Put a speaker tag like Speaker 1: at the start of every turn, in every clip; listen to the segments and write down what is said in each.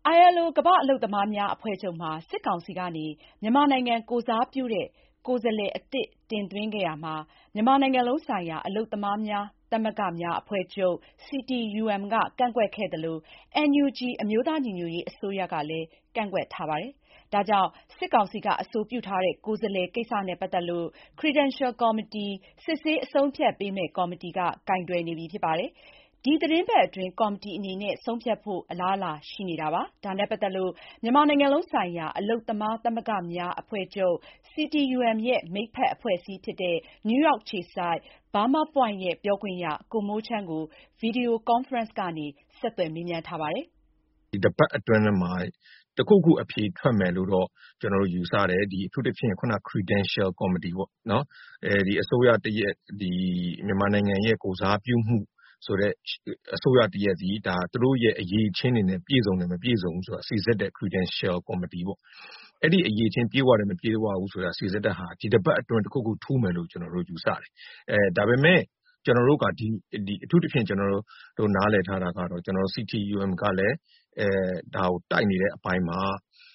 Speaker 1: ILO ကမ္ဘာ့အလုပ်သမားများအဖွဲ့ချုပ်မှာစစ်ကောင်စီကနေမြန်မာနိုင်ငံကိုယ်စားပြုတဲ့ကိုယ်စားလှယ်အသစ်တင်သွင်းခဲ့ရာမှာမြန်မာနိုင်ငံလုံးဆိုင်ရာအလုပ်သမားများသမဂ္ဂများအဖွဲ့ချုပ် CTUM ကကန့်ကွက်ခဲ့သလို NUG အမျိုးသားညီညွတ်ရေးအစိုးရကလည်းကန့်ကွက်ထားပါတယ်။ ဒါကြောင့်စစ်ကောင်စီကအဆိုပြုထားတဲ့ကိုယ်စားလှယ်ကိစ္စနဲ့ပတ်သက်လို့ Credential Committee စစ်ဆေးအဆုံးဖြတ်ပေးမယ့်ကော်မတီကကိုင်တွယ်နေပြီဖြစ်ပါတယ်။ ဒီသီတင်းပတ်အတွင်းကော်မတီအနေနဲ့ဆုံးဖြတ်ဖို့အလားအလာရှိနေတာပါ။ ဒါနဲ့ပတ်သက်လို့မြန်မာနိုင်ငံလုံးဆိုင်ရာအလုပ်သမားသမဂ္ဂများအဖွဲ့ချုပ် CTUM ရဲ့မိတ်ဖက်အဖွဲ့အစည်းဖြစ်တဲ့ နယူးယောက်အခြေစိုက် Burma Point ရဲ့ပြောခွင့်ရကိုမိုးချမ်းကို Video Conference ကနေဆက်သွယ်မေးမြန်းထားပါတယ်
Speaker 2: ။ဒီတပတ်အတွင်းမှာတခုခုအဖြေထွက်မယ်လို့တော့ကျွန်တော်တို့ယူဆတယ်ဒီအထူးသဖြင့်ခုန Credential Committee ပေါ့နော်ဒီအစိုးရတရက်ဒီမြန်မာနိုင်ငံရဲ့ကိုစားပြုမှုဆိုတဲ့အစိုးရတရက်စီဒါသူတို့ရဲ့အရေးချင်းတွေနဲ့ပြည်စုံတယ်မပြည်စုံဘူးဆိုတာစီစစ်တဲ့ Credential Committee ပေါ့အဲ့ဒီအရေးချင်းပြေးသွားတယ်မပြေးသွားဘူးဆိုတာစီစစ်တဲ့ဟာဒီတပတ်အတွင်းတခုခုထူးမယ်လို့ကျွန်တော်တို့ယူဆတယ်ဒါပေမဲ့ကျွန်တော်တို့ကဒီအထူးသဖြင့်ကျွန်တော်တို့နားလည်ထားတာကတော့ကျွန်တော် CTUM ကလည်းဒါကိုတိုက်နေတဲ့အပိုင်းမှာ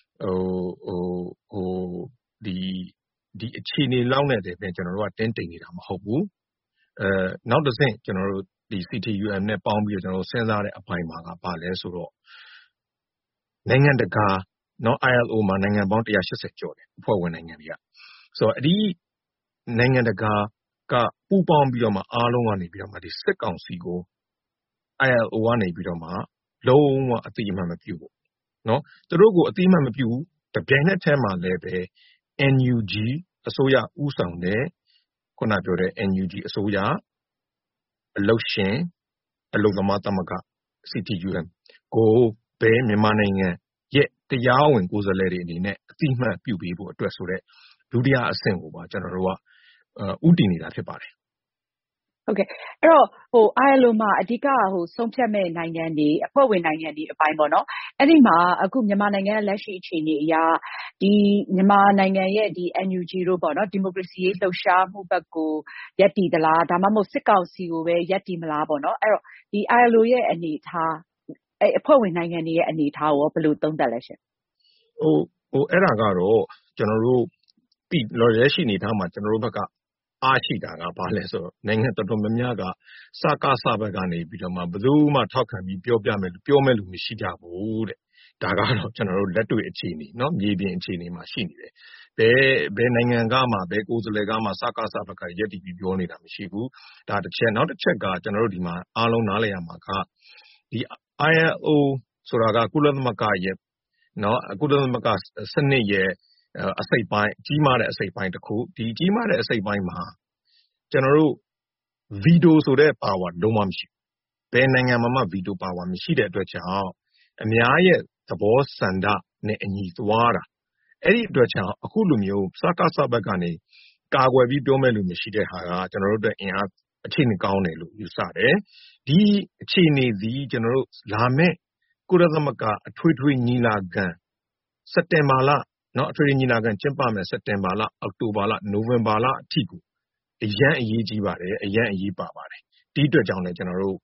Speaker 2: ဒီအခြေအနေလောက်နဲ့တည်းပဲကျွန်တော်တို့ကတင်းတိမ်နေတာမဟုတ်ဘူးနောက်တစ်ဆင့်ကျွန်တော်တို့ဒီ CTUM နဲ့ပေါင်းပြီးတော့ကျွန်တော်တို့စဉ်းစားတဲ့အပိုင်းမှာကဘာလဲဆိုတော့နိုင်ငံတကာနော် ILO မှာနိုင်ငံပေါင်း180ကျော်တယ်အဖွဲ့ဝင်နိုင်ငံတွေကဆိုတော့ဒီနိုင်ငံတကာကပူးပေါင်းပြီးတော့မှအားလုံးကနေပြီးတော့မှဒီစစ်ကောင်စီကို ILO ကနေပြီးတော့မှလုံးဝအတိအမှန်မပြုဘူးနော်သူတို့ကိုအတိအမှန်မပြုဘူးတပြိုင်နက်တည်းမှာလည်းပဲ NUG အစိုးရဥဆောင်တဲ့ခုနပြောတဲ့ NUG အစိုးရအလုပ်ရှင်အလုပ်သမားသမဂ္ဂ CTUM ကိုဘယ်မြန်မာနိုင်ငံရဲ့တရားဝင်ကိုယ်စားလှယ်တွေအနေနဲ့အတိအမှန်ပြုပေးဖို့အတွက်ဆိုတဲ့ဒုတိယအဆင့်ကိုပါကျွန်တော်တို့ကဥတည်နေတာဖြစ်ပါတယ်
Speaker 1: ဟုတ်ကဲ့အဲ့တော့ILO မှာအဓိကဆုံးဖြတ်မဲ့နိုင်ငံတွေအဖွဲ့ဝင်နိုင်ငံတွေအပိုင်းပေါ့နော်အဲ့ဒီမှာအခုမြန်မာနိုင်ငံရဲ့လက်ရှိအခြေအနေအရဒီမြန်မာနိုင်ငံရဲ့ဒီ NUG တို့ပေါ့နော်ဒီမိုကရေစီရေးလှုပ်ရှားမှုဘက်ကိုရပ်တည်သလားဒါမှမဟုတ်စစ်ကောင်စီကိုပဲရပ်တည်မလားပေါ့နော်အဲ့တော့ဒီ ILO ရဲ့အနေအထားအဲ့အဖွဲ့ဝင်နိုင်ငံတွေရဲ့အနေအထားကိုဘယ်လိုသုံးသပ်လဲရှင်
Speaker 2: အဲ့ဒါကတော့ကျွန်တော်တို့ပြီးလက်ရှိအနေအထားမှာကျွန်တော်တို့ဘက်ကအားရှိတာကဘာလဲဆိုတော့နိုင်ငံတော်တော်များများကစကားစဘက်ကနေပြီးတော့မှဘယ်သူမှထောက်ခံပြီးပြောမဲ့လူမရှိကြဘူးတဲ့ဒါကတော့ကျွန်တော်တို့လက်တွေ့အခြေအနေเนาะမြေပြင်အခြေအနေမှာရှိနေတယ်ဘယ်နိုင်ငံကမှဘယ်ကိုယ်စားလှယ်ကမှစကားစဘက်ကရက်တည်ပြီးပြောနေတာမရှိဘူးဒါတစ်ချက်နောက်တစ်ချက်ကကျွန်တော်တို့ဒီမှာအားလုံးနားလည်ရမှာကဒီ ILO ဆိုတာကကုလသမဂ္ဂရဲ့เนาะကုလသမဂ္ဂစနစ်ရဲ့အစိတ်ပိုင်းကြီးမားတဲ့အစိတ်ပိုင်းတစ်ခုဒီကြီးမားတဲ့အစိတ်ပိုင်းမှာကျွန်တော်တို့ဗီတိုဆိုတဲ့ power လုံးဝမရှိဘူးဘယ်နိုင်ငံမှာဗီတို power မရှိတဲ့အတွက်ကြောင့်အများရဲ့သဘောဆန္ဒနဲ့အညီသွားတာအဲ့ဒီအတွက်ကြောင့်အခုလိုမျိုးစကားစဘက်ကနေကာကွယ်ပြီးပြောမဲ့လူမရှိတဲ့ဟာကကျွန်တော်တို့အတွက်အင်အားအခြေအနေကောင်းတယ်လို့ယူဆတယ်ဒီအခြေအနေဒီကျွန်တော်တို့လာမဲ့ကုလသမဂ္ဂအထွေထွေညီလာခံစက်တင်ဘာလနော်အထွေထွေညီလာခံကျင်းပမယ်စက်တင်ဘာလအောက်တိုဘာလနိုဝင်ဘာလအထိကိုအရန်အရေးကြီးပါတယ်အရန်အရေးပါပါတယ်ဒီအတွက်ကြောင့်လည်းကျွန်တော်တို့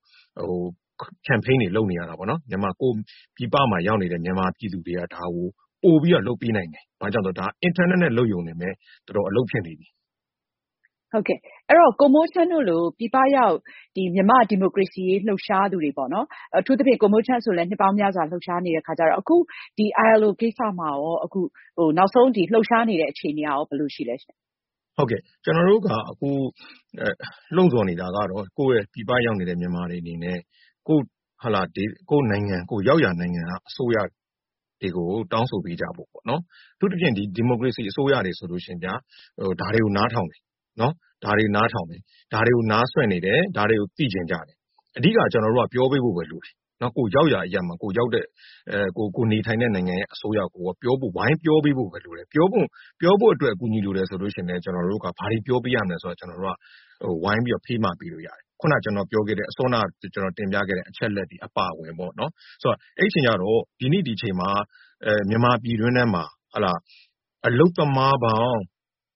Speaker 2: campaign တွေလုပ်နေရတာပေါ့နော်မြန်မာကိုပြည်ပမှာရောက်နေတဲ့မြန်မာပြည်သူတွေကဒါကိုပို့ပြီးတော့လုပ်ပေးနိုင်တယ်ဘာကြောင့်လဲဒါ internet နဲ့လုပ်ယုံနေမယ်တော်တော်အလုပ်ဖြစ်နေပြီ
Speaker 1: ဟုတ်ကဲ့အဲ့တော့ကိုမိုးချမ်းတို့လိုပြည်ပရောက်ဒီမြန်မာဒီမိုကရေစီရေးလှုပ်ရှားသူတွေပေါ့နော်အထူးသဖြင့်ကိုမိုးချမ်းဆိုလည်းနှစ်ပေါင်းများစွာလှုပ်ရှားနေတဲ့ခါကျတော့အခုဒီ ILO ကိစ္စမှာရောအခုနောက်ဆုံးဒီလှုပ်ရှားနေတဲ့အခြေအနေရောဘယ်လိုရှိလဲရှင်
Speaker 2: ဟုတ်ကဲ့ကျွန်တော်တို့ကအခုလှုံ့ဆော်နေတာကတော့ကိုယ့်ရဲ့ပြည်ပရောက်နေတဲ့မြန်မာတွေအနေနဲ့ကိုနိုင်ငံကိုရောက်ရနိုင်ငံကအစိုးရတွေကိုတောင်းဆိုပေးကြဖို့ပေါ့နော်အထူးသဖြင့်ဒီဒီမိုကရေစီအစိုးရတွေဆိုလို့ရှင်ဗျာဒါတွေကိုနားထောင်တယ်နော်ဒါတွေနားထောင်တယ်ဒါတွေကိုနားဆွင့်နေတယ်ဒါတွေကိုသိကျင်ကြတယ်အဓိကကျွန်တော်တို့ကပြောပေးဖို့ပဲလိုတယ်နော်ကိုရောက်ရအရာမှာကိုရောက်တဲ့ကိုနေထိုင်တဲ့နိုင်ငံရဲ့အစိုးရကိုပြောဖို့ဝိုင်းပြောပေးဖို့ပဲလိုတယ်ပြောဖို့အတွက်အကူအညီလိုတယ်ဆိုလို့ရှင်လည်းကျွန်တော်တို့ကဘာတွေပြောပေးရမလဲဆိုတော့ကျွန်တော်တို့ကဝိုင်းပြီးတော့ဖေးမှပေးလို့ရတယ်ခုနကျွန်တော်ပြောခဲ့တဲ့အစောနာကျွန်တော်တင်ပြခဲ့တဲ့အချက်လက်တွေအပါအဝင်ပေါ့နော်ဆိုတော့အဲ့ချိန်ကျတော့ဒီနေ့ဒီချိန်မှာမြန်မာပြည်တွင်းထဲမှာအလုတ်သမားပေါင်း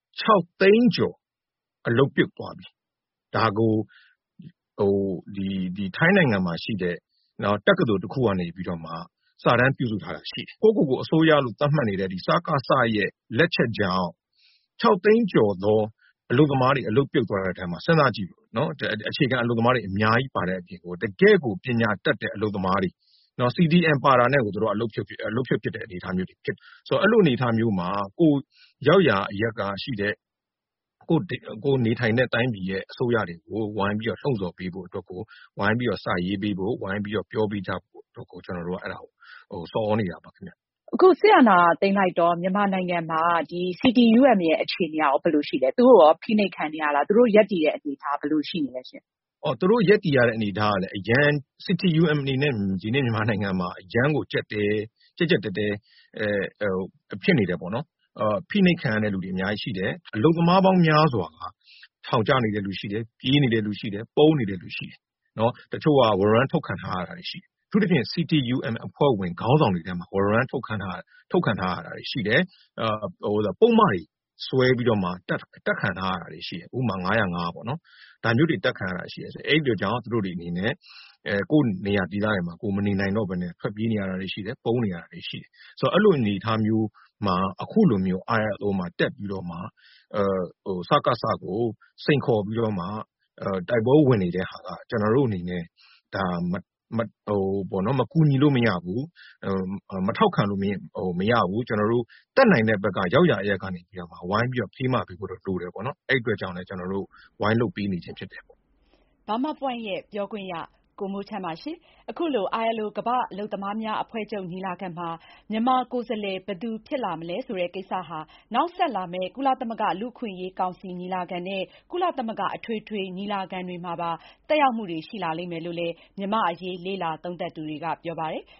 Speaker 2: 6သိန်းကျော်အလုတ်ပြုတ်သွားပြီဒါကိုဒီထိုင်းနိုင်ငံမှာရှိတဲ့နော်တက္ကသိုလ်တစ်ခုကနေပြီးတော့မှစာတမ်းပြုစုထားတာရှိတယ်။ကိုအစိုးရလို့သတ်မှတ်နေတဲ့ဒီစကစရဲ့လက်ချက်ကြောင့်6 သိန်းကျော်သောအလုပ်သမားတွေအလုပ်ပြုတ်သွားတဲ့အထဲမှာစဉ်းစားကြည့်လို့နော်အခြေခံအလုပ်သမားတွေအများကြီးပါတဲ့အပြင်ကိုတကယ့်ကိုပညာတတ်တဲ့အလုပ်သမားတွေနော် CDM ပါတာနဲ့ကိုတို့အလုပ်ဖြစ်တဲ့အနေအထားမျိုးတွေဖြစ်ဆိုတော့အဲ့လိုအနေအထားမျိုးမှာကိုရောက်ရာအရက်ကရှိတဲ့ကိုနေထိုင်တဲ့တိုင်းပြည်ရဲ့အစိုးရတွေကိုဝိုင်းပြီးတော့လှုံ့ဆော်ပေးဖို့အတွက်ကိုဝိုင်းပြီးတော့စာရေးပေးဖို့ဝိုင်းပြီးတော့ပြောပေးကြဖို့အတွက်ကိုကျွန်တော်တို့ကအဲ့ဒါကိုစော်နေတာပါခင်ဗျ
Speaker 1: အခုစစ်အာဏာသိမ်းလိုက်တော့မြန်မာနိုင်ငံမှာဒီ CTUM ရဲ့အခြေအနေရောဘယ်လိုရှိလဲသူတို့ရောဖိနှိပ်ခံနေရလားသူတို့ရပ်တည်တဲ့အနေအထားဘယ်လိုရှိနေလဲရှင်
Speaker 2: သူတို့ရက်တည်ရတဲ့အနေအထားကလည်းအရန် CTUM အနေနဲ့ဒီနေ့မြန်မာနိုင်ငံမှာအရန်ကိုကြက်တဲဖြစ်နေတယ်ပေါ့နော်ဖိနှိပ်ခံရတဲ့လူတွေအများကြီးရှိတယ်အလုပ်သမားပေါင်းများစွာကထောင်ကျနေတဲ့လူရှိတယ်ပြေးနေတဲ့လူရှိတယ်ပုန်းနေတဲ့လူရှိတယ်နော်တချို့ကဝရမ်းထုတ်ခံထားရတာတွေရှိတယ်သူတို့ဖြင့် CTUM အဖွဲ့ဝင်ခေါင်းဆောင်တွေထဲမှာဝရမ်းထုတ်ခံထားရတာတွေရှိတယ်ပုံမှန်တွေဆွဲပြီးတော့မှတက်ခံထားရတာတွေရှိတယ်ဥပမာ905ပေါ့နော်ဒါမျိုးတွေတက်ခံရတာရှိတယ်ဆိုအဲ့ဒီကြောင့်သူတို့တွေအနေနဲ့ကိုယ်နေရာဒေသတွေမှာကိုမနေနိုင်တော့ဘဲနဲ့ထွက်ပြေးနေရတာတွေရှိတယ်ပုန်းနေရတာတွေရှိတယ်ဆိုတော့အဲ့လိုအနေအထားမျိုးမှာအခုလိုမျိုး ILO မှာတက်ပြီးတော့မှစကစကိုစိန်ခေါ်ပြီးတော့မှတိုက်ပွဲဝင်နေတဲ့ဟာကကျွန်တော်တို့အနေနဲ့ဒါပေါ့နော်မကူညီလို့မရဘူးမထောက်ခံလို့မရဘူးကျွန်တော်တို့တက်နိုင်တဲ့ဘက်ကရောက်ရအရက်ကနေပြီးတော့မှဝိုင်းပြီးတော့ဖေးမပေးဖို့တော့လိုတယ်ပေါ့နော်အဲ့အတွက်ကြောင့်လည်းကျွန်တော်တို့ဝိုင်းလုပ်ပေးနေခြင်းဖြစ်တယ်ပေါ့
Speaker 1: Burma Point ရဲ့ပြောခွင့်ရကိုမိုးချမ်းပါရှင်အခုလို ILO ကမ္ဘာ့အလုပ်သမားများအဖွဲ့ချုပ်ညီလာခံမှာမြန်မာကိုယ်စားလှယ်ဘယ်သူဖြစ်လာမလဲဆိုတဲ့ကိစ္စဟာနောက်ဆက်လာမယ့်ကုလသမဂ္ဂလူ့အခွင့်အရေးကောင်စီညီလာခံနဲ့ကုလသမဂ္ဂအထွေထွေညီလာခံတွေမှာပါသက်ရောက်မှုတွေရှိလာလိမ့်မယ်လို့လည်းမြန်မာ့အရေးလေ့လာသုံးသပ်သူတွေကပြောပါတယ်